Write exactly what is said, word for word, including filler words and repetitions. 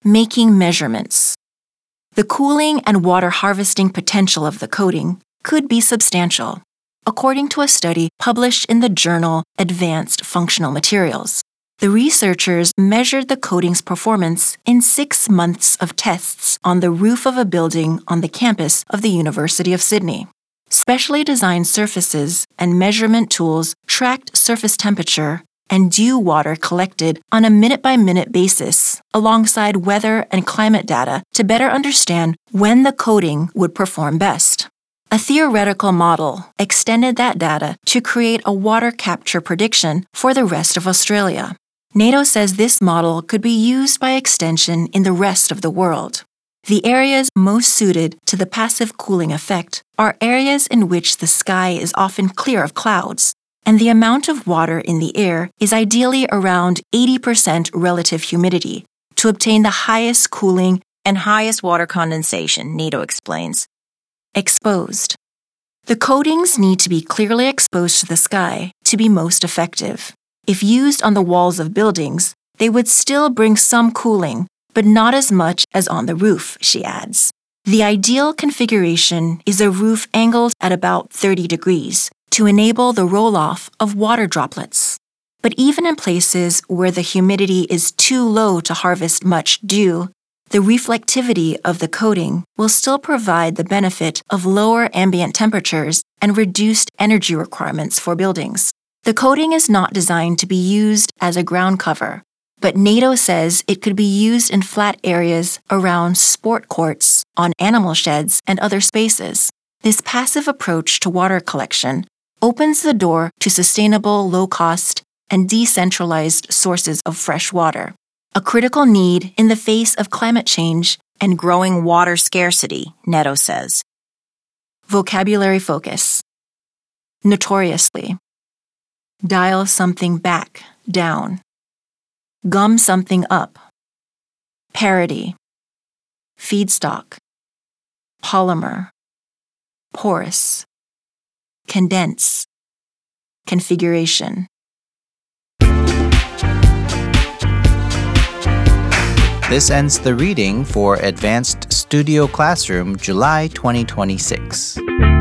making measurements. The cooling and water harvesting potential of the coating could be substantial, according to a study published in the journal Advanced Functional Materials. The researchers measured the coating's performance in six months of tests on the roof of a building on the campus of the University of Sydney. Specially designed surfaces and measurement tools tracked surface temperature and dew water collected on a minute-by-minute basis alongside weather and climate data to better understand when the coating would perform best. A theoretical model extended that data to create a water capture prediction for the rest of Australia. NATO says this model could be used by extension in the rest of the world. The areas most suited to the passive cooling effect are areas in which the sky is often clear of clouds, and the amount of water in the air is ideally around eighty percent relative humidity to obtain the highest cooling and highest water condensation, NATO explains. Exposed. The coatings need to be clearly exposed to the sky to be most effective. If used on the walls of buildings, they would still bring some cooling, but not as much as on the roof, she adds. The ideal configuration is a roof angled at about thirty degrees to enable the roll-off of water droplets. But even in places where the humidity is too low to harvest much dew, the reflectivity of the coating will still provide the benefit of lower ambient temperatures and reduced energy requirements for buildings. The coating is not designed to be used as a ground cover, but NATO says it could be used in flat areas around sport courts, on animal sheds, and other spaces. This passive approach to water collection opens the door to sustainable, low-cost, and decentralized sources of fresh water, a critical need in the face of climate change and growing water scarcity, NATO says. Vocabulary focus. Notoriously. Dial something back, down. Gum something up. Parity. Feedstock. Polymer. Porous. Condense. Configuration. This ends the reading for Advanced Studio Classroom, July twenty twenty-six.